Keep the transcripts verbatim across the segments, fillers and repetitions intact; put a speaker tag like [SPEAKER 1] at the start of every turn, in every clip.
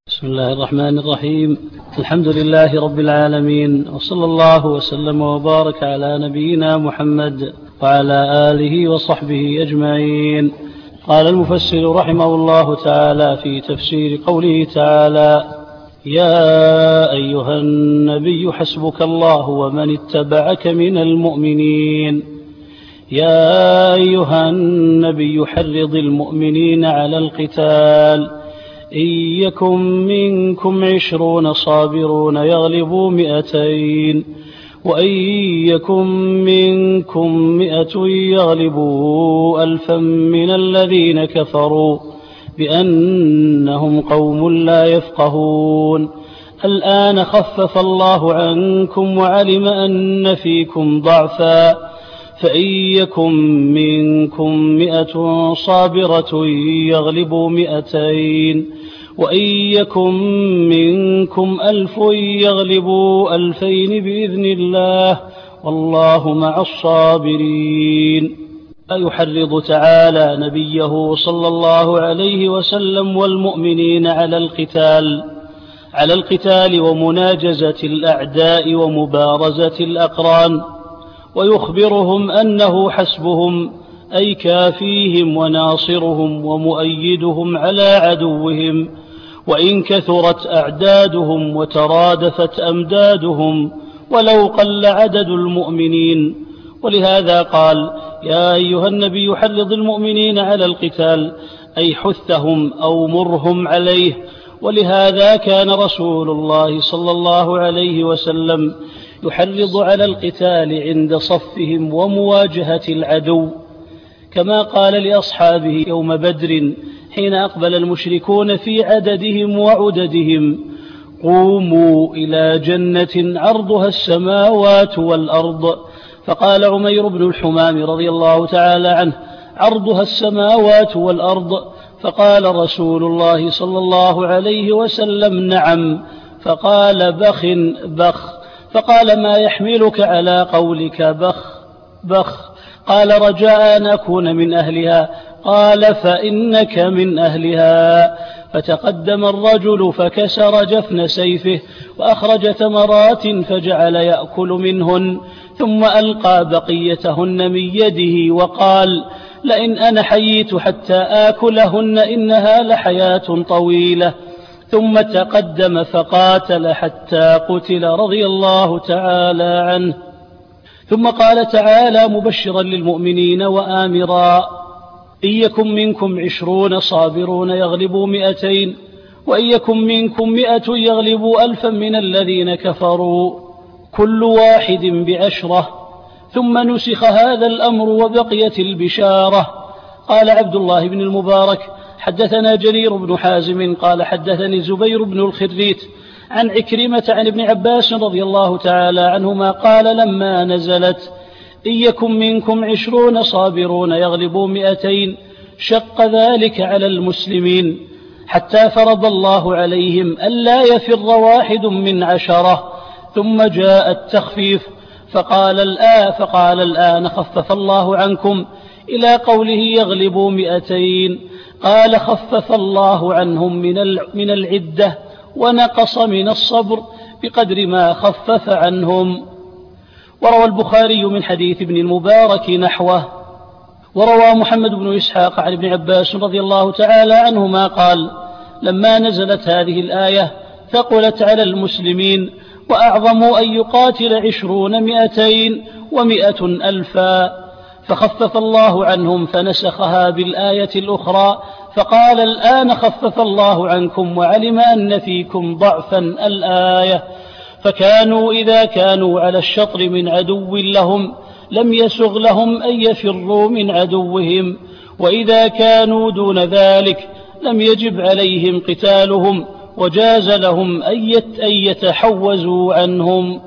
[SPEAKER 1] بسم الله الرحمن الرحيم. الحمد لله رب العالمين، وصلى الله وسلم وبارك على نبينا محمد وعلى آله وصحبه أجمعين. قال المفسر رحمه الله تعالى في تفسير قوله تعالى: يا أيها النبي حسبك الله ومن اتبعك من المؤمنين. يا أيها النبي حرض المؤمنين على القتال، إن يكن منكم عشرون صابرون يغلبوا مئتين، وإن يكن منكم مئة يغلبوا ألفا من الذين كفروا بأنهم قوم لا يفقهون. الآن خفف الله عنكم وعلم أن فيكم ضعفا، فإن يكن منكم مئة صابرة يغلبوا مئتين، وإن يكن منكم ألف يغلبوا ألفين بإذن الله، والله مع الصابرين. يحرض تعالى نبيه صلى الله عليه وسلم والمؤمنين على القتال على القتال ومناجزة الأعداء ومبارزة الأقران، ويخبرهم أنه حسبهم، أي كافيهم وناصرهم ومؤيدهم على عدوهم، وإن كثرت أعدادهم وترادفت أمدادهم ولو قل عدد المؤمنين. ولهذا قال: يا أيها النبي حرض المؤمنين على القتال، أي حثهم أو مرهم عليه. ولهذا كان رسول الله صلى الله عليه وسلم يحرض على القتال عند صفهم ومواجهة العدو، كما قال لأصحابه يوم بدر حين أقبل المشركون في عددهم وعددهم: قوموا إلى جنة عرضها السماوات والأرض. فقال عمير بن الحمام رضي الله تعالى عنه: عرضها السماوات والأرض. فقال رسول الله صلى الله عليه وسلم: نعم. فقال: بخ بخ. فقال: ما يحملك على قولك بخ بخ؟ قال: رجاء أن أكون من أهلها. قال: فإنك من أهلها. فتقدم الرجل فكسر جفن سيفه وأخرج تمرات فجعل يأكل منهن، ثم ألقى بقيتهن من يده وقال: لئن أنا حييت حتى آكلهن إنها لحياة طويلة. ثم تقدم فقاتل حتى قتل رضي الله تعالى عنه. ثم قال تعالى مبشرا للمؤمنين وآمرا: إن يكن منكم عشرون صابرون يغلبوا مئتين، وإن يكن منكم مئة يغلبوا ألفا من الذين كفروا، كل واحد بعشرة. ثم نسخ هذا الأمر وبقيت البشارة. قال عبد الله بن المبارك: حدثنا جرير بن حازم قال حدثني زبير بن الخريت عن عكرمة عن ابن عباس رضي الله تعالى عنهما قال: لما نزلت إن يكن منكم عشرون صابرون يغلبوا مئتين، شق ذلك على المسلمين، حتى فرض الله عليهم ألا يفر واحد من عشرة. ثم جاء التخفيف فقال الآن, فقال الآن خفف الله عنكم إلى قوله يغلبوا مئتين. قال: خفف الله عنهم من العدة ونقص من الصبر بقدر ما خفف عنهم. وروى البخاري من حديث ابن المبارك نحوه. وروى محمد بن إسحاق عن ابن عباس رضي الله تعالى عنهما قال: لما نزلت هذه الآية ثقلت على المسلمين وأعظموا أن يقاتل عشرون مئتين ومئة ألفا، فخفف الله عنهم فنسخها بالآية الأخرى فقال: الآن خفف الله عنكم وعلم أن فيكم ضعفا الآية. فكانوا إذا كانوا على الشطر من عدو لهم لم يسغ لهم أن يفروا من عدوهم، وإذا كانوا دون ذلك لم يجب عليهم قتالهم وجاز لهم أن يتحوزوا عنهم.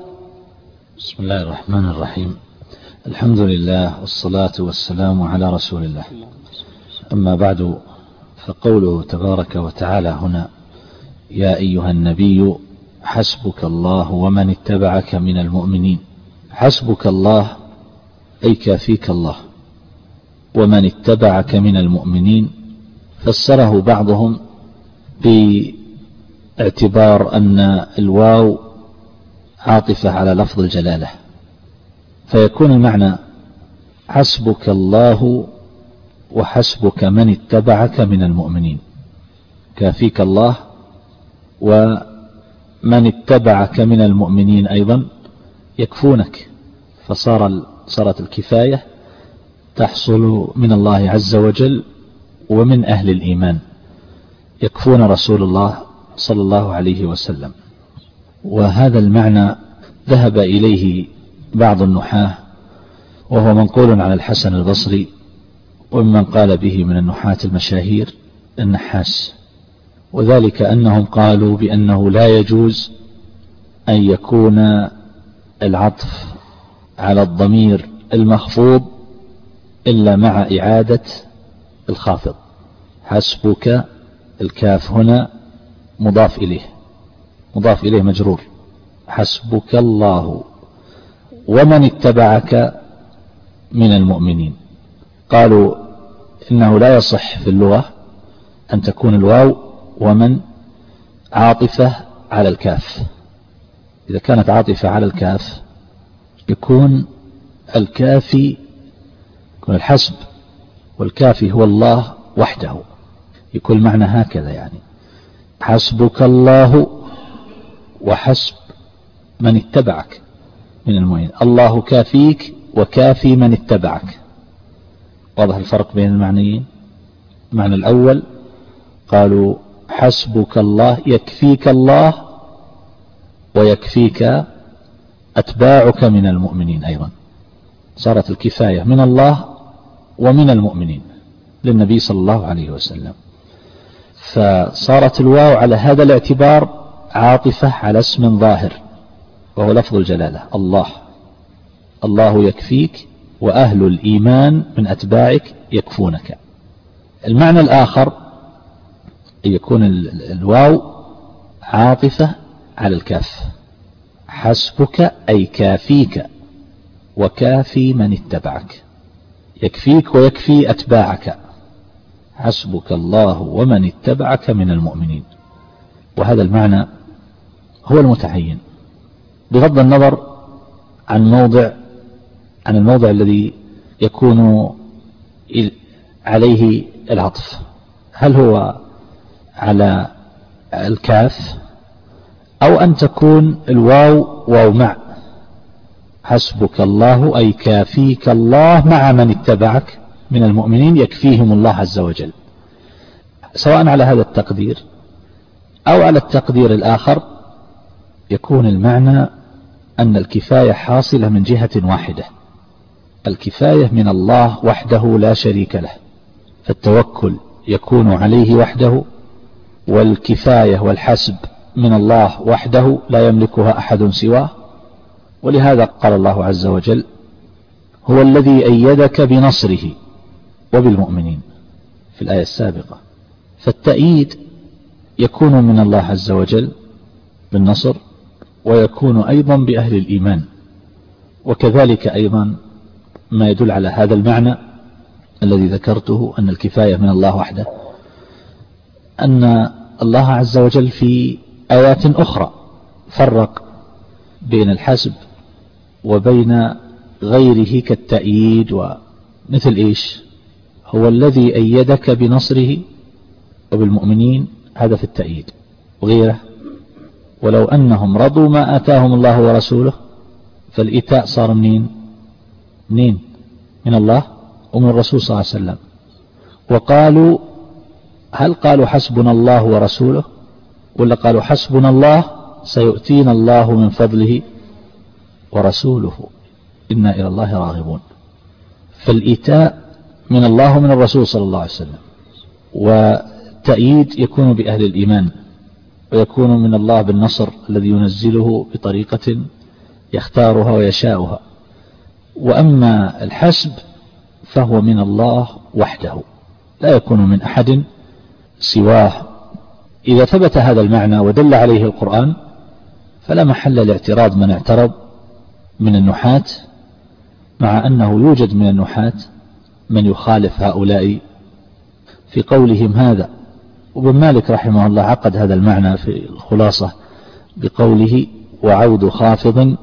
[SPEAKER 2] بسم الله الرحمن الرحيم. الحمد لله والصلاة والسلام على رسول الله. أما بعد، فقوله تبارك وتعالى هنا: يا أيها النبي حسبك الله ومن اتبعك من المؤمنين. حسبك الله أي كافيك الله، ومن اتبعك من المؤمنين فسره بعضهم اعتبار أن الواو عاطفة على لفظ الجلالة، فيكون المعنى حسبك الله وحسبك من اتبعك من المؤمنين، كافيك الله ومن اتبعك من المؤمنين أيضا يكفونك، فصار صارت الكفاية تحصل من الله عز وجل ومن أهل الإيمان يكفون رسول الله صلى الله عليه وسلم. وهذا المعنى ذهب إليه بعض النحاة، وهو منقول عن الحسن البصري، ومن قال به من النحاة المشاهير النحاس، وذلك أنهم قالوا بأنه لا يجوز أن يكون العطف على الضمير المخفوض إلا مع إعادة الخافض. حسبك الكاف هنا مضاف إليه، مضاف إليه مجرور، حسبك الله ومن اتبعك من المؤمنين. قالوا إنه لا يصح في اللغة أن تكون الواو ومن عاطفة على الكاف. إذا كانت عاطفة على الكاف يكون الكافي، يكون الحسب والكافي هو الله وحده، يكون معنى هكذا يعني حسبك الله وحسب من اتبعك من المؤمنين، الله كافيك وكافي من اتبعك. واضح الفرق بين المعنيين؟ المعنى الأول قالوا حسبك الله يكفيك الله ويكفيك أتباعك من المؤمنين أيضا، صارت الكفاية من الله ومن المؤمنين للنبي صلى الله عليه وسلم، فصارت الواو على هذا الاعتبار عاطفة على اسم ظاهر وهو لفظ الجلالة الله. الله يكفيك وأهل الإيمان من أتباعك يكفونك. المعنى الآخر يكون الواو عاطفة على الكاف، حسبك أي كافيك وكافي من اتبعك، يكفيك ويكفي أتباعك، حسبك الله ومن اتبعك من المؤمنين. وهذا المعنى هو المتعين بغض النظر عن موضع عن الموضع الذي يكون عليه العطف، هل هو على الكاف أو أن تكون الواو واو مع، حسبك الله أي كافيك الله مع من اتبعك من المؤمنين يكفيهم الله عز وجل، سواء على هذا التقدير أو على التقدير الآخر يكون المعنى أن الكفاية حاصلة من جهة واحدة، الكفاية من الله وحده لا شريك له، فالتوكل يكون عليه وحده، والكفاية والحسب من الله وحده لا يملكها أحد سواه. ولهذا قال الله عز وجل هو الذي أيدك بنصره وبالمؤمنين في الآية السابقة، فالتأييد يكون من الله عز وجل بالنصر، ويكون أيضا بأهل الإيمان. وكذلك أيضا ما يدل على هذا المعنى الذي ذكرته أن الكفاية من الله وحده، أن الله عز وجل في آيات أخرى فرق بين الحسب وبين غيره كالتأييد، ومثل إيش؟ هو الذي أيدك بنصره وبالمؤمنين، هذا في التأييد. وغيره ولو أنهم رضوا ما آتاهم الله ورسوله، فالإيتاء صار منين؟ منين؟ من الله ومن الرسول صلى الله عليه وسلم. وقالوا هل قالوا حسبنا الله ورسوله ولا قالوا حسبنا الله سيؤتينا الله من فضله ورسوله إنا إلى الله راغبون؟ فالإيتاء من الله ومن الرسول صلى الله عليه وسلم، والتأييد يكون بأهل الإيمان، ويكون من الله بالنصر الذي ينزله بطريقة يختارها ويشاؤها. وأما الحسب فهو من الله وحده لا يكون من أحد سواه. إذا ثبت هذا المعنى ودل عليه القرآن فلا محل لاعتراض من اعترض من النحاة، مع أنه يوجد من النحاة من يخالف هؤلاء في قولهم هذا، وابن مالك رحمه الله عقد هذا المعنى في الخلاصة بقوله وعود خافض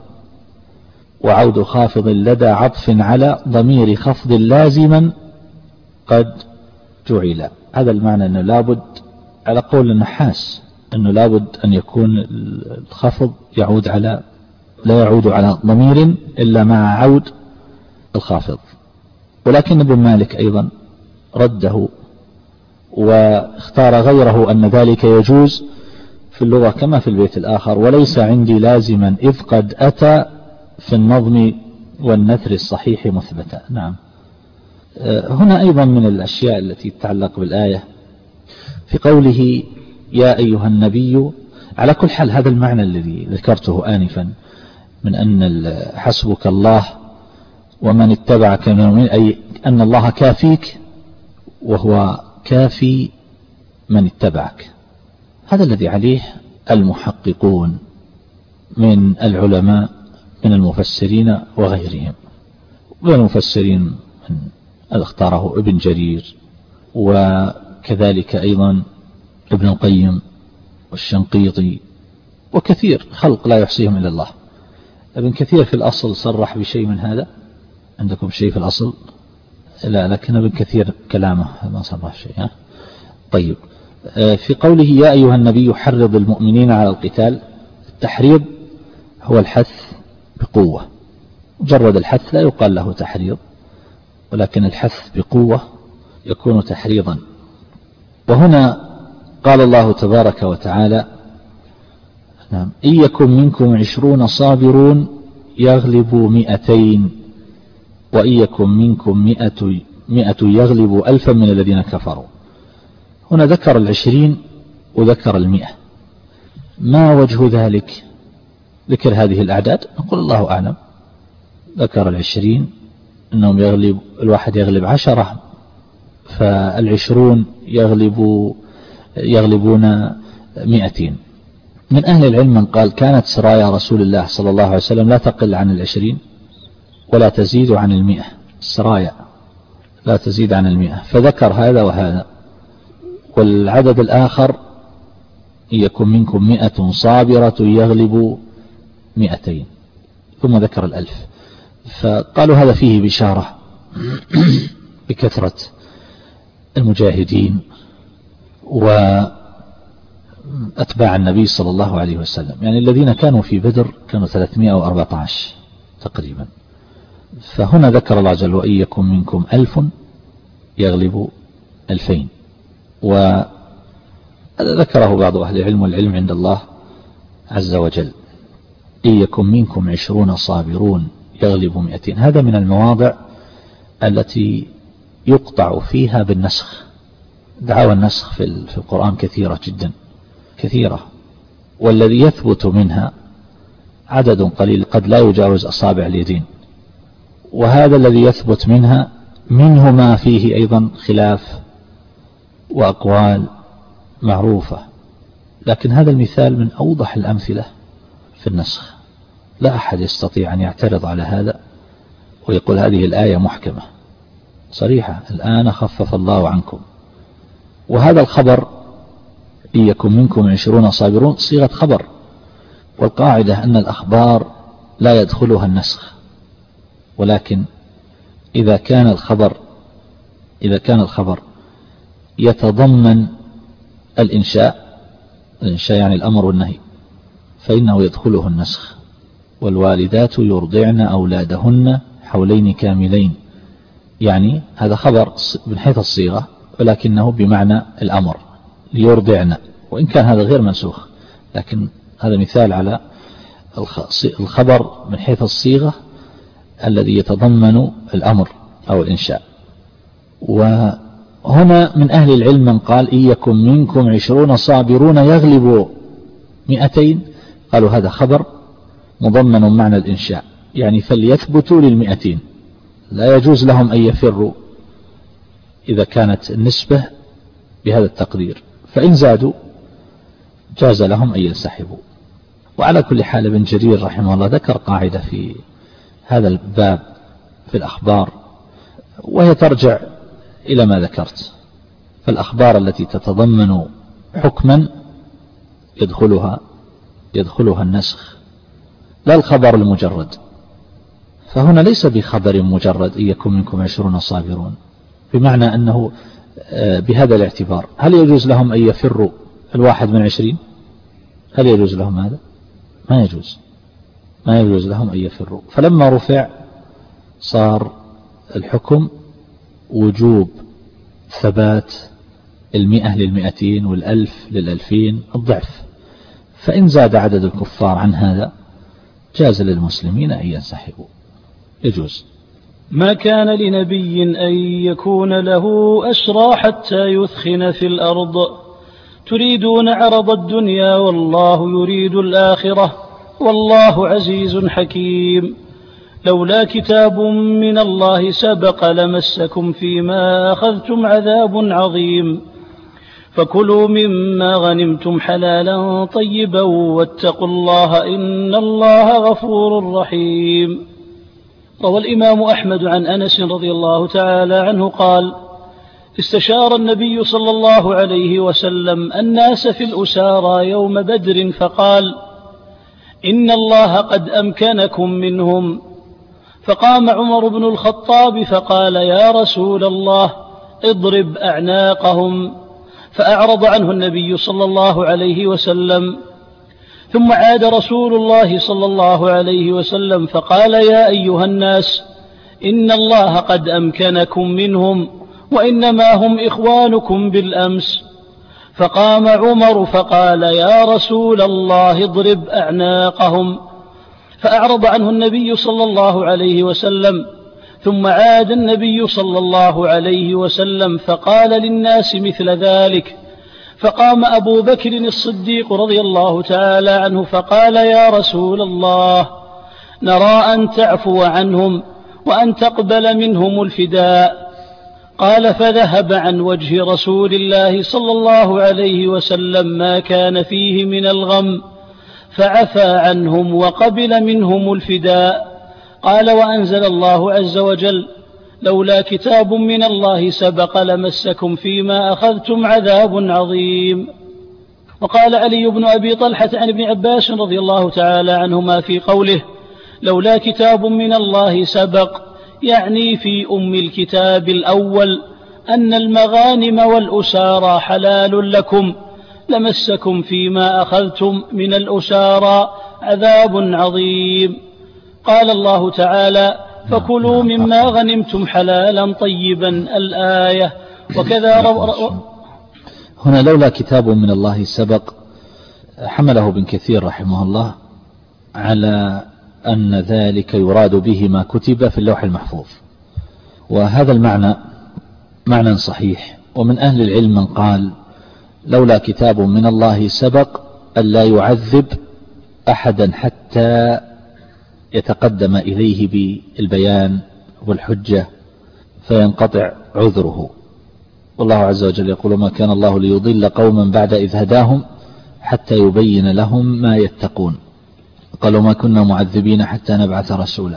[SPEAKER 2] وعود خافض لدى عطف على ضمير خفض لازما قد جعل. هذا المعنى أنه لابد على قول النحاس أنه لابد أن يكون الخفض يعود على لا يعود على ضمير إلا مع عود الخافض. ولكن ابن مالك أيضا رده واختار غيره أن ذلك يجوز في اللغة كما في البيت الآخر وليس عندي لازما إذ قد أتى في النظم والنثر الصحيح مثبتا. نعم. هنا أيضا من الأشياء التي تتعلق بالآية في قوله يا أيها النبي، على كل حال هذا المعنى الذي ذكرته آنفا من أن حسبك الله ومن اتبعك من المؤمنين، أي أن الله كافيك وهو كافي من اتبعك. هذا الذي عليه المحققون من العلماء من المفسرين وغيرهم. من المفسرين من اختاره ابن جرير وكذلك أيضا ابن القيم والشنقيطي وكثير خلق لا يحصيهم إلا الله. ابن كثير في الأصل صرح بشيء من هذا. عندكم شيء في الأصل؟ لا، لكن ابن كثير كلامه ما صرح شيء. ها؟ طيب، في قوله يا أيها النبي حرض المؤمنين على القتال، التحريض هو الحث بقوة. مجرد الحث لا يقال له تحريض، ولكن الحث بقوة يكون تحريضا. وهنا قال الله تبارك وتعالى نعم إن يكن منكم عشرون صابرون يغلبوا مئتين وإن يكن منكم مئة, مئة يغلبوا ألفا من الذين كفروا. هنا ذكر العشرين وذكر المئة. ما وجه ذلك ذكر هذه الأعداد؟ نقول الله أعلم. ذكر العشرين أنهم يغلب الواحد يغلب عشرة، فالعشرون يغلب يغلبون مئتين. من أهل العلم من قال كانت سرايا رسول الله صلى الله عليه وسلم لا تقل عن العشرين ولا تزيد عن المئة. السرايا لا تزيد عن المئة، فذكر هذا وهذا. والعدد الآخر إن يكن منكم مئة صابرة يغلب مئتين، ثم ذكر الألف. فقالوا هذا فيه بشارة بكثرة المجاهدين وأتباع النبي صلى الله عليه وسلم. يعني الذين كانوا في بدر كانوا ثلاثمائة وأربعة عشر تقريبا. فهنا ذكر الله جل وإن يكن منكم ألف يغلب ألفين. وذكره بعض أهل العلم والعلم عند الله عز وجل. إن يكن منكم عشرون صابرون يغلب مئتين. هذا من المواضع التي يقطع فيها بالنسخ. دعاوى النسخ في القرآن كثيرة جدا كثيرة، والذي يثبت منها عدد قليل قد لا يجاوز أصابع اليدين. وهذا الذي يثبت منها منه ما فيه أيضا خلاف وأقوال معروفة، لكن هذا المثال من أوضح الأمثلة في النسخ. لا أحد يستطيع أن يعترض على هذا ويقول هذه الآية محكمة صريحة، الآن خفف الله عنكم. وهذا الخبر إن يكن منكم عشرون صابرون صيغة خبر، والقاعدة أن الأخبار لا يدخلها النسخ، ولكن إذا كان الخبر إذا كان الخبر يتضمن الإنشاء الإنشاء يعني الأمر والنهي فإنه يدخله النسخ. والوالدات يرضعن أولادهن حولين كاملين، يعني هذا خبر من حيث الصيغة ولكنه بمعنى الأمر ليرضعن، وإن كان هذا غير منسوخ، لكن هذا مثال على الخبر من حيث الصيغة الذي يتضمن الأمر أو الإنشاء. وهنا من أهل العلم من قال إن يكن منكم عشرون صابرون يغلبوا مئتين، قالوا هذا خبر مضمن معنى الإنشاء، يعني فليثبتوا للمئتين، لا يجوز لهم أن يفروا إذا كانت النسبة بهذا التقدير، فإن زادوا جاز لهم أن ينسحبوا. وعلى كل حال ابن جرير رحمه الله ذكر قاعدة في هذا الباب في الأخبار، وهي ترجع إلى ما ذكرت. فالأخبار التي تتضمن حكما يدخلها يدخلها النسخ، لا الخبر المجرد. فهنا ليس بخبر مجرد إن يكن منكم عشرون صابرون، بمعنى أنه بهذا الاعتبار هل يجوز لهم أن يفروا الواحد من عشرين؟ هل يجوز لهم هذا؟ ما يجوز، ما يجوز لهم أن يفروا. فلما رفع صار الحكم وجوب ثبات المئة للمئتين والألف للألفين الضعف. فإن زاد عدد الكفار عن هذا جاز للمسلمين أن ينسحبوا، يجوز.
[SPEAKER 1] ما كان لنبي أن يكون له أسرى حتى يثخن في الأرض تريدون عرض الدنيا والله يريد الآخرة والله عزيز حكيم. لولا كتاب من الله سبق لمسكم فيما أخذتم عذاب عظيم. فكلوا مما غنمتم حلالا طيبا واتقوا الله إن الله غفور رحيم. روى الإمام أحمد عن أنس رضي الله تعالى عنه قال: استشار النبي صلى الله عليه وسلم الناس في الأسارى يوم بدر فقال: إن الله قد أمكنكم منهم. فقام عمر بن الخطاب فقال: يا رسول الله اضرب أعناقهم. فأعرض عنه النبي صلى الله عليه وسلم. ثم عاد رسول الله صلى الله عليه وسلم فقال: يا أيها الناس إن الله قد أمكنكم منهم وإنما هم إخوانكم بالأمس. فقام عمر فقال: يا رسول الله اضرب أعناقهم. فأعرض عنه النبي صلى الله عليه وسلم. ثم عاد النبي صلى الله عليه وسلم فقال للناس مثل ذلك. فقام أبو بكر الصديق رضي الله تعالى عنه فقال: يا رسول الله نرى أن تعفو عنهم وأن تقبل منهم الفداء. قال: فذهب عن وجه رسول الله صلى الله عليه وسلم ما كان فيه من الغم فعفى عنهم وقبل منهم الفداء. قال: وأنزل الله عز وجل: لولا كتاب من الله سبق لمسكم فيما أخذتم عذاب عظيم. وقال علي بن أبي طلحة عن ابن عباس رضي الله تعالى عنهما في قوله: لولا كتاب من الله سبق، يعني في أم الكتاب الأول أن المغانم والأسارى حلال لكم لمسكم فيما أخذتم من الأسارى عذاب عظيم. قال الله تعالى: فكلوا مما غنمتم حلالا طيبا الآية. وكذا رو...
[SPEAKER 2] هنا لولا كتاب من الله سبق حمله ابن كثير رحمه الله على أن ذلك يراد به ما كتب في اللوح المحفوظ، وهذا المعنى معنى صحيح. ومن أهل العلم من قال: لولا كتاب من الله سبق ألا يعذب أحدا حتى يتقدم إليه بالبيان والحجة فينقطع عذره. والله عز وجل يقول: ما كان الله ليضل قوما بعد إذ هداهم حتى يبين لهم ما يتقون. قالوا: ما كنا معذبين حتى نبعث رسولا.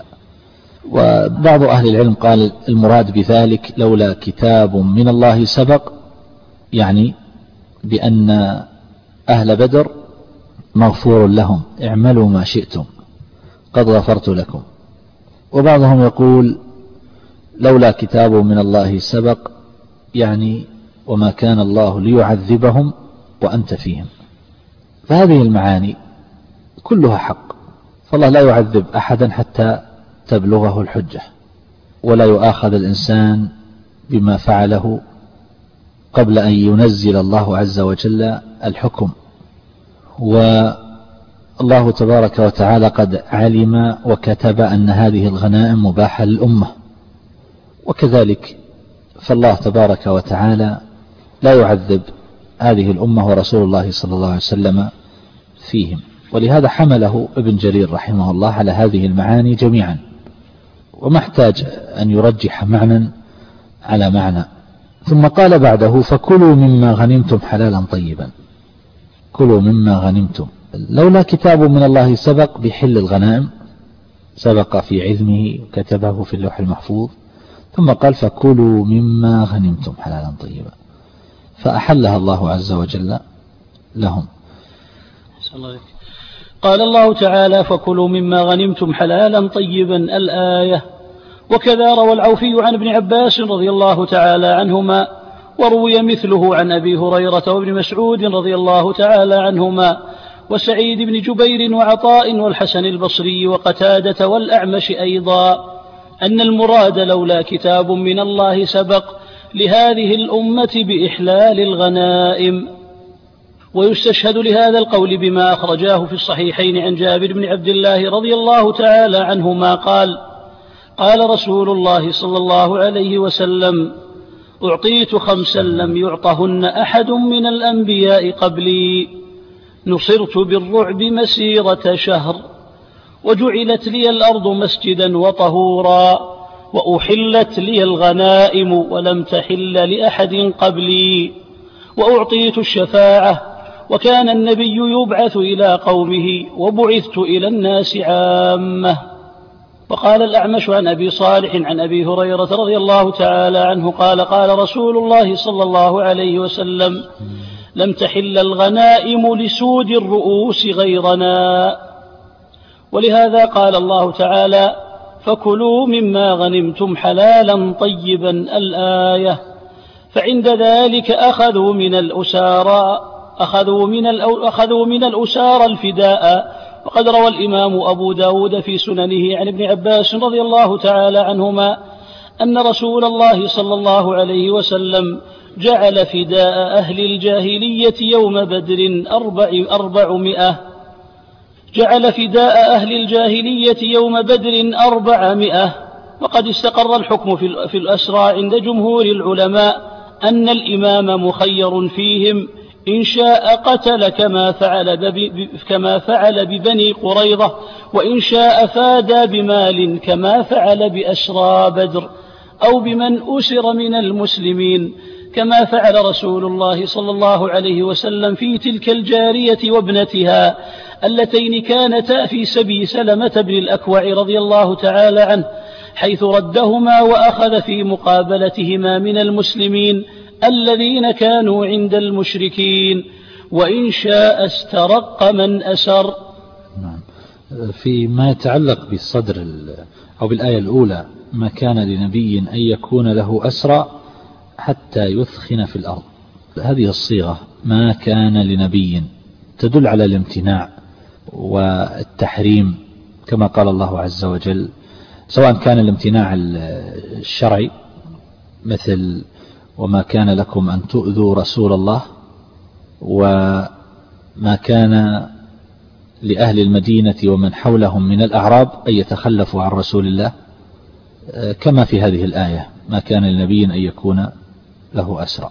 [SPEAKER 2] وبعض أهل العلم قال: المراد بذلك لولا كتاب من الله سبق، يعني بأن أهل بدر مغفور لهم، اعملوا ما شئتم قد غفرت لكم. وبعضهم يقول: لولا كتاب من الله سبق، يعني وما كان الله ليعذبهم وأنت فيهم. فهذه المعاني كلها حق، فالله لا يعذب أحدا حتى تبلغه الحجة، ولا يؤاخذ الإنسان بما فعله قبل أن ينزل الله عز وجل الحكم. والله تبارك وتعالى قد علم وكتب أن هذه الغنائم مباحة للأمة، وكذلك فالله تبارك وتعالى لا يعذب هذه الأمة ورسول الله صلى الله عليه وسلم فيهم. ولهذا حمله ابن جرير رحمه الله على هذه المعاني جميعا، وما احتاج أن يرجح معنى على معنى. ثم قال بعده: فكلوا مما غنمتم حلالا طيبا. كلوا مما غنمتم. لولا كتاب من الله سبق بحل الغنائم، سبق في علمه وكتبه في اللوح المحفوظ، ثم قال: فكلوا مما غنمتم حلالا طيبا، فأحلها الله عز وجل لهم.
[SPEAKER 1] قال الله تعالى: فكلوا مما غنمتم حلالا طيبا، الآية. وكذا روى العوفي عن ابن عباس رضي الله تعالى عنهما، وروي مثله عن أبي هريرة وابن مسعود رضي الله تعالى عنهما، وسعيد بن جبير وعطاء والحسن البصري وقتادة والأعمش أيضا، أن المراد لولا كتاب من الله سبق لهذه الأمة بإحلال الغنائم. ويستشهد لهذا القول بما أخرجاه في الصحيحين عن جابر بن عبد الله رضي الله تعالى عنهما قال: قال رسول الله صلى الله عليه وسلم: أعطيت خمسا لم يعطهن أحد من الأنبياء قبلي، نصرت بالرعب مسيرة شهر، وجعلت لي الأرض مسجدا وطهورا، وأحلت لي الغنائم ولم تحل لأحد قبلي، وأعطيت الشفاعة، وكان النبي يبعث إلى قومه وبعثت إلى الناس عامة. وقال الأعمش عن أبي صالح عن أبي هريرة رضي الله تعالى عنه قال: قال رسول الله صلى الله عليه وسلم: لم تحل الغنائم لسود الرؤوس غيرنا. ولهذا قال الله تعالى: فكلوا مما غنمتم حلالا طيبا، الآية. فعند ذلك أخذوا من الأسارى أخذوا من أخذوا من الأسارى الفداء. وقد روى الإمام أبو داود في سننه عن ابن عباس رضي الله تعالى عنهما أن رسول الله صلى الله عليه وسلم جعل فداء أهل الجاهلية يوم بدر أربع أربعمائة جعل فداء أهل الجاهلية يوم بدر أربعمائة. وقد استقر الحكم في الأسرى عند جمهور العلماء أن الإمام مخير فيهم، إن شاء قتل كما فعل, كما فعل ببني قريظة، وإن شاء فادى بمال كما فعل بأسرى بدر، أو بمن أسر من المسلمين كما فعل رسول الله صلى الله عليه وسلم في تلك الجارية وابنتها اللتين كانتا في سبي سلمة بن الأكوع رضي الله تعالى عنه، حيث ردهما وأخذ في مقابلتهما من المسلمين الذين كانوا عند المشركين، وإن شاء استرق من أسر.
[SPEAKER 2] فيما يتعلق بالصدر أو بالآية الأولى: ما كان لنبي أن يكون له أسرى حتى يثخن في الأرض، هذه الصيغة ما كان لنبي تدل على الامتناع والتحريم كما قال الله عز وجل، سواء كان الامتناع الشرعي مثل: وما كان لكم أن تؤذوا رسول الله، وما كان لأهل المدينة ومن حولهم من الأعراب أن يتخلفوا عن رسول الله، كما في هذه الآية: ما كان لنبي أن يكون له أسرى.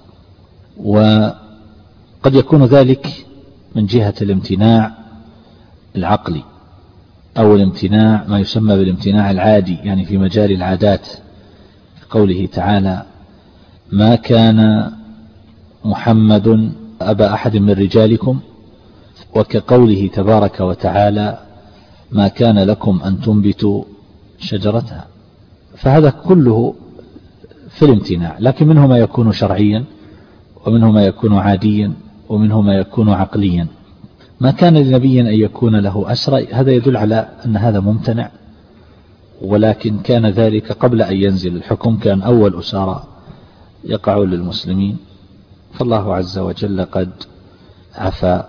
[SPEAKER 2] وقد يكون ذلك من جهة الامتناع العقلي، أو الامتناع ما يسمى بالامتناع العادي، يعني في مجال العادات، في قوله تعالى: ما كان محمد أبا أحد من رجالكم، وكقوله تبارك وتعالى: ما كان لكم أن تنبتوا شجرتها. فهذا كله في الامتناع، لكن منه ما يكون شرعيا، ومنه ما يكون عاديا، ومنه ما يكون عقليا. ما كان لنبي أن يكون له أسرى، هذا يدل على أن هذا ممتنع، ولكن كان ذلك قبل أن ينزل الحكم، كان أول أسارى يقعون للمسلمين، فالله عز وجل قد عفا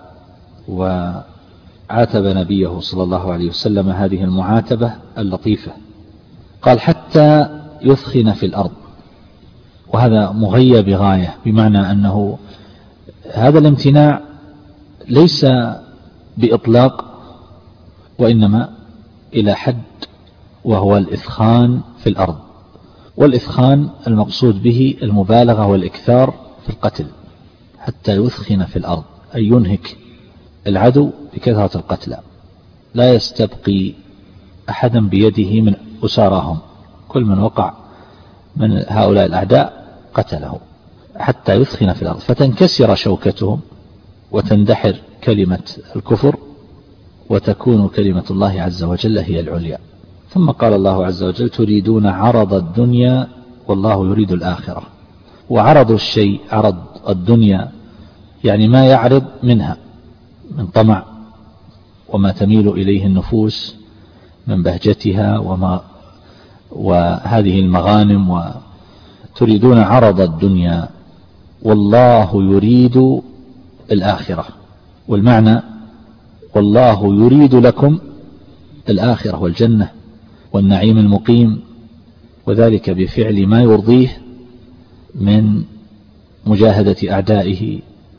[SPEAKER 2] وعاتب نبيه صلى الله عليه وسلم هذه المعاتبة اللطيفة. قال: حتى يثخن في الأرض، وهذا مغيى بغاية، بمعنى أنه هذا الامتناع ليس بإطلاق، وإنما إلى حد، وهو الإثخان في الأرض. والإثخان المقصود به المبالغة والإكثار في القتل، حتى يثخن في الأرض، أي ينهك العدو بكثرة القتلى، لا يستبقي أحدا بيده من أساراهم، كل من وقع من هؤلاء الأعداء قتله، حتى يثخن في الأرض فتنكسر شوكتهم وتندحر كلمة الكفر، وتكون كلمة الله عز وجل هي العليا. ثم قال الله عز وجل: تريدون عرض الدنيا والله يريد الآخرة. وعرض الشيء، عرض الدنيا يعني ما يعرض منها، من طمع وما تميل إليه النفوس من بهجتها وما وهذه المغانم، وتريدون عرض الدنيا والله يريد الآخرة. والمعنى والله يريد لكم الآخرة والجنة والنعيم المقيم، وذلك بفعل ما يرضيه من مجاهدة أعدائه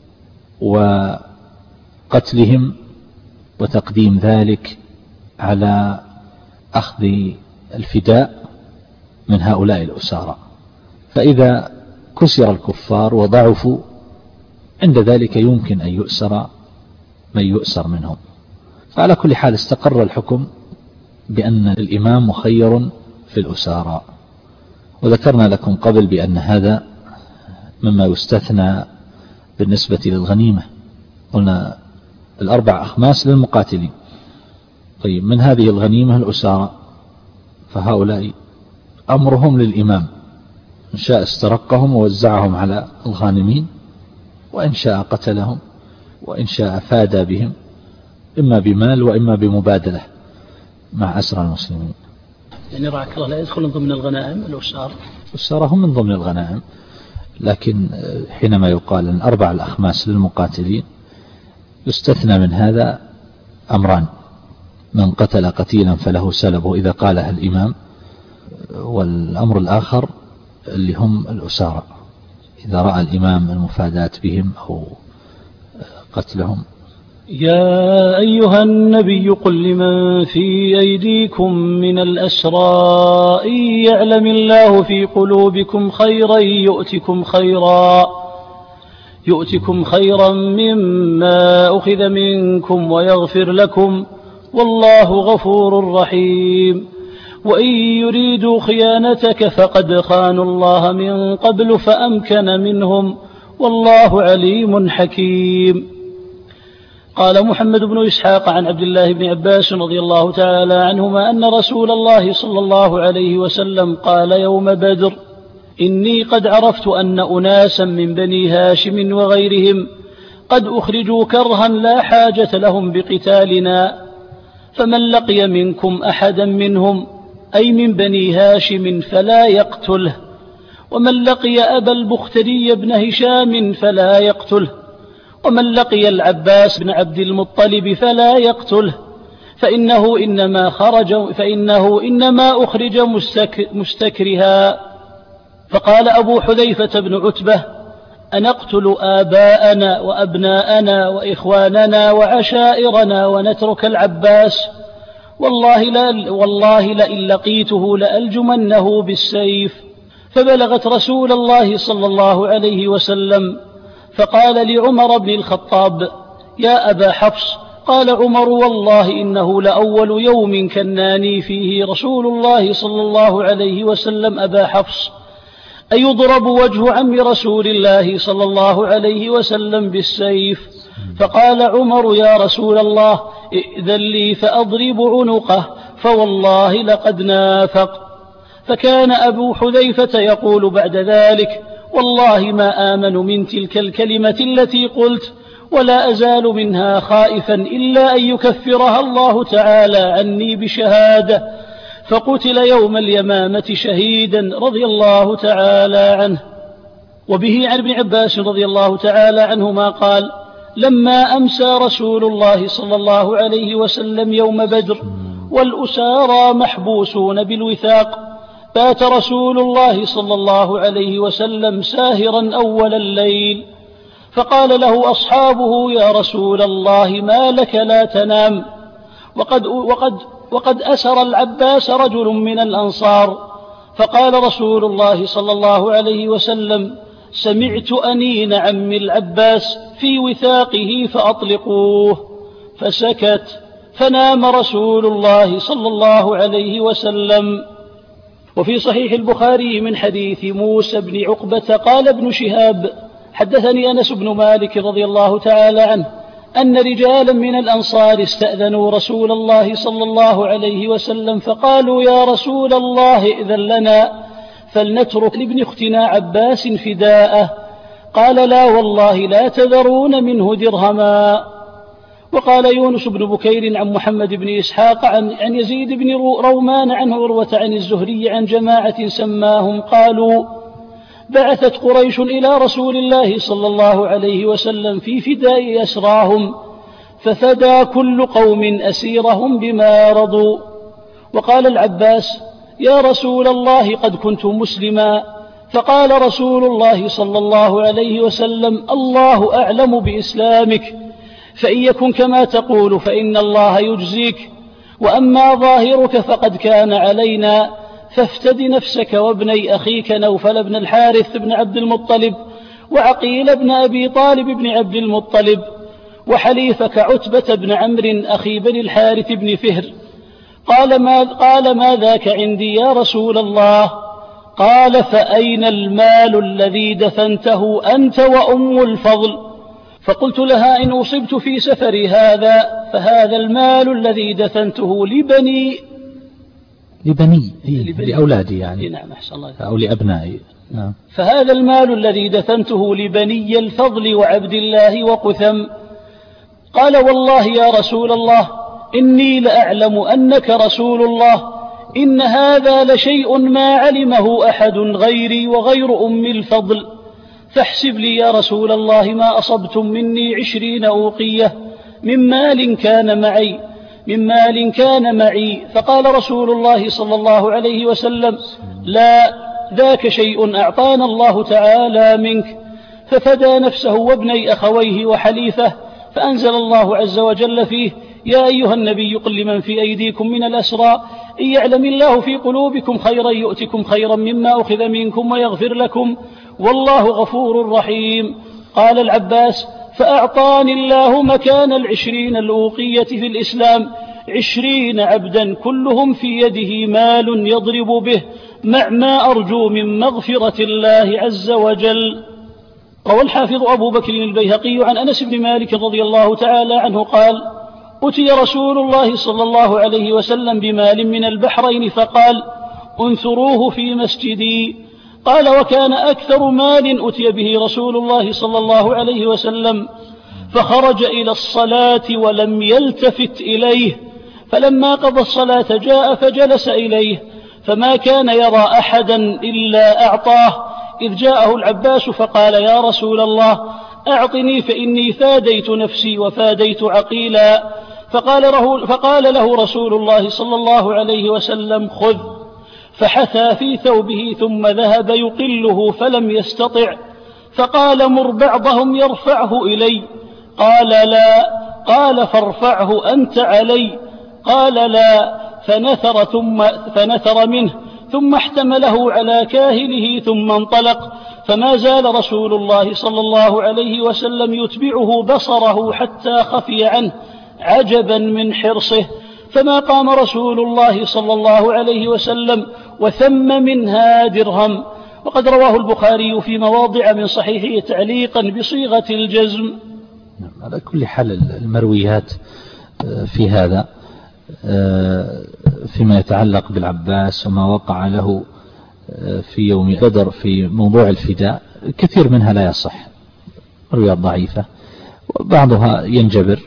[SPEAKER 2] وقتلهم، وتقديم ذلك على أخذ الفداء من هؤلاء الأسارى. فإذا كسر الكفار وضعفوا عند ذلك يمكن أن يؤسر من يؤسر منهم. فعلى كل حال استقر الحكم بأن الإمام مخير في الأسارى. وذكرنا لكم قبل بأن هذا مما يستثنى بالنسبة للغنيمة. قلنا الأربع أخماس للمقاتلين. طيب من هذه الغنيمة الأسارى، فهؤلاء أمرهم للإمام، إن شاء استرقهم ووزعهم على الغانمين، وإن شاء قتلهم، وإن شاء فادى بهم إما بمال وإما بمبادلة مع أسرى المسلمين.
[SPEAKER 1] يعني رعاك الله لا يدخل ضمن الغنائم الأسارى؟
[SPEAKER 2] الأسارى هم من ضمن الغنائم، لكن حينما يقال أن أربع الأخماس للمقاتلين يستثنى من هذا أمران: من قتل قتيلا فله سلبه إذا قالها الإمام، والأمر الآخر اللي هم الأسارى إذا رأى الإمام المفاداة بهم أو قتلهم.
[SPEAKER 1] يا أيها النبي قل لمن في أيديكم من الأسرى إن يعلم الله في قلوبكم خيرا يؤتكم خيرا يؤتكم خيرا مما أخذ منكم ويغفر لكم والله غفور رحيم. وإن يريدوا خيانتك فقد خانوا الله من قبل فأمكن منهم والله عليم حكيم. قال محمد بن إسحاق عن عبد الله بن عباس رضي الله تعالى عنهما أن رسول الله صلى الله عليه وسلم قال يوم بدر: إني قد عرفت أن أناسا من بني هاشم وغيرهم قد أخرجوا كرها لا حاجة لهم بقتالنا، فمن لقي منكم أحدا منهم أي من بني هاشم فلا يقتله، ومن لقي أبا البختري بن هشام فلا يقتله، ومن لقي العباس بن عبد المطلب فلا يقتله، فإنه إنما خرج فإنه إنما أخرج مستك مستكرها. فقال أبو حذيفة بن عتبة: أنقتل آباءنا وأبناءنا وإخواننا وعشائرنا ونترك العباس؟ والله لا والله لئن لقيته لألجمنه بالسيف. فبلغت رسول الله صلى الله عليه وسلم فقال لعمر بن الخطاب: يا أبا حفص. قال عمر: والله إنه لأول يوم كناني فيه رسول الله صلى الله عليه وسلم أبا حفص، أيضرب وجه عم رسول الله صلى الله عليه وسلم بالسيف؟ فقال عمر: يا رسول الله ائذن لي فأضرب عنقه، فوالله لقد نافق. فكان أبو حذيفة يقول بعد ذلك: والله ما آمن من تلك الكلمة التي قلت، ولا أزال منها خائفا إلا أن يكفرها الله تعالى عني بشهادة. فقتل يوم اليمامة شهيدا رضي الله تعالى عنه. وبه عن ابن عباس رضي الله تعالى عنهما قال: لما أمسى رسول الله صلى الله عليه وسلم يوم بدر والأسارى محبوسون بالوثاق، بات رسول الله صلى الله عليه وسلم ساهرا أول الليل، فقال له أصحابه: يا رسول الله ما لك لا تنام؟ وقد, وقد, وقد أسر العباس رجل من الأنصار. فقال رسول الله صلى الله عليه وسلم: سمعت أنين عم العباس في وثاقه فأطلقوه. فسكت، فنام رسول الله صلى الله عليه وسلم. وفي صحيح البخاري من حديث موسى بن عقبة قال ابن شهاب: حدثني أنس بن مالك رضي الله تعالى عنه أن رجالا من الأنصار استأذنوا رسول الله صلى الله عليه وسلم فقالوا: يا رسول الله ائذن لنا فلنترك لابن أختنا عباس فداءه. قال: لا والله لا تذرون منه درهما. وقال يونس بن بكير عن محمد بن إسحاق عن, عن يزيد بن رومان عن عروة عن الزهري عن جماعة سماهم قالوا بعثت قريش إلى رسول الله صلى الله عليه وسلم في فداء أسراهم ففدى كل قوم أسيرهم بما رضوا. وقال العباس يا رسول الله قد كنت مسلما، فقال رسول الله صلى الله عليه وسلم الله أعلم بإسلامك، فإن يكن كما تقول فإن الله يجزيك، وأما ظاهرك فقد كان علينا، فافتد نفسك وابني أخيك نوفل بن الحارث بن عبد المطلب وعقيل بن أبي طالب بن عبد المطلب وحليفك عتبة بن عمرو أخي بن الحارث بن فهر. قال ما, قال ما ذاك عندي يا رسول الله؟ قال فأين المال الذي دفنته أنت وأم الفضل؟ فقلت لها إن أصبت في سفري هذا فهذا المال الذي دفنته لبني
[SPEAKER 2] لبني إيه لأولادي يعني
[SPEAKER 1] نعم أحسن الله
[SPEAKER 2] أو لأبنائي نعم.
[SPEAKER 1] فهذا المال الذي دفنته لبني الفضل وعبد الله وقثم. قال والله يا رسول الله إني لأعلم أنك رسول الله، إن هذا لشيء ما علمه أحد غيري وغير أم الفضل، فاحسب لي يا رسول الله ما أصبتم مني عشرين أوقية من مال كان معي من مال كان معي فقال رسول الله صلى الله عليه وسلم لا، ذاك شيء أعطانا الله تعالى منك. ففدى نفسه وابني أخويه وحليفه، فأنزل الله عز وجل فيه يا أيها النبي قل لمن في أيديكم من الأسرى إن يعلم الله في قلوبكم خيرا يؤتكم خيرا مما أخذ منكم ويغفر لكم والله غفور رحيم. قال العباس فأعطاني الله مكان العشرين الأوقية في الإسلام عشرين عبدا كلهم في يده مال يضرب به مع ما أرجو من مغفرة الله عز وجل. روى الحافظ أبو بكر البيهقي عن أنس بن مالك رضي الله تعالى عنه قال أتي رسول الله صلى الله عليه وسلم بمال من البحرين فقال انثروه في مسجدي. قال وكان أكثر مال أتي به رسول الله صلى الله عليه وسلم، فخرج إلى الصلاة ولم يلتفت إليه، فلما قضى الصلاة جاء فجلس إليه فما كان يرى أحدا إلا أعطاه، إذ جاءه العباس فقال يا رسول الله أعطني فإني فاديت نفسي وفاديت عقيلا. فقال له, فقال له رسول الله صلى الله عليه وسلم خذ، فحثى في ثوبه ثم ذهب يقله فلم يستطع، فقال مر بعضهم يرفعه إلي. قال لا. قال فارفعه أنت علي. قال لا. فنثر, ثم فنثر منه ثم احتمله على كاهله ثم انطلق، فما زال رسول الله صلى الله عليه وسلم يتبعه بصره حتى خفي عنه عجبا من حرصه، فما قام رسول الله صلى الله عليه وسلم وثم منها درهم. وقد رواه البخاري في مواضع من صحيحه تعليقا بصيغة الجزم.
[SPEAKER 2] على كل حال المرويات في هذا فيما يتعلق بالعباس وما وقع له في يوم بدر في موضوع الفداء كثير منها لا يصح، مرويات ضعيفة، وبعضها ينجبر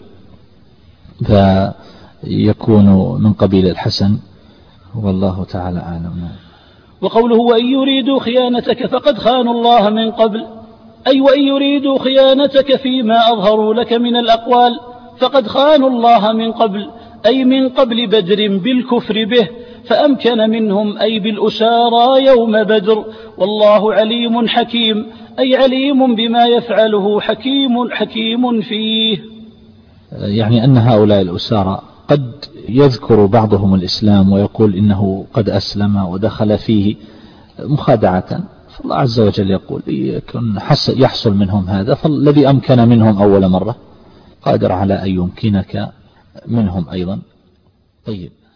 [SPEAKER 2] فيكون من قبيل الحسن، والله تعالى أعلم.
[SPEAKER 1] وقوله وإن يريدوا خيانتك فقد خانوا الله من قبل، أي وإن يريدوا خيانتك فيما أظهروا لك من الأقوال فقد خانوا الله من قبل، أي من قبل بدر بالكفر به، فأمكن منهم أي بالأسارى يوم بدر، والله عليم حكيم، أي عليم بما يفعله حكيم حكيم فيه.
[SPEAKER 2] يعني أن هؤلاء الأسارى قد يذكر بعضهم الإسلام ويقول إنه قد أسلم ودخل فيه مخادعة، فالله عز وجل يقول يحصل منهم هذا، فالذي أمكن منهم أول مرة قادر على أن يمكنك منهم أيضا. طيب.